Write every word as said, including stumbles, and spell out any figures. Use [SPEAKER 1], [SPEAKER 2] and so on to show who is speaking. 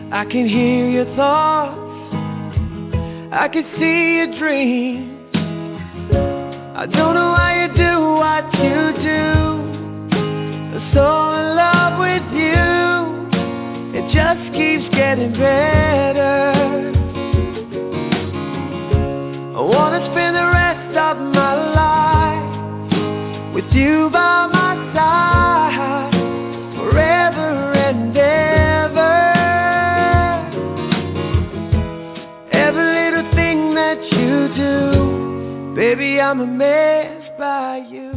[SPEAKER 1] I can hear your thoughts, I can see your dreams. I don't know why you do what you do. I'm so in love with you, it just keeps getting better. I wanna spend the rest of my life with you by my side, forever and ever. Every little thing that you do, baby, I'm amazed by you.